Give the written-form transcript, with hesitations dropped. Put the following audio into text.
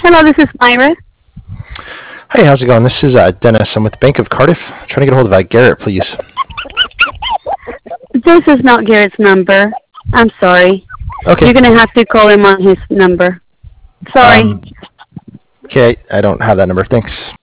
Hello, this is Myra. Hey, how's it going? This is Dennis. I'm with the Bank of Cardiff. I'm trying to get a hold of Garrett, please. This is not Garrett's number. I'm sorry. Okay. You're gonna have to call him on his number. Sorry. Okay, I don't have that number. Thanks.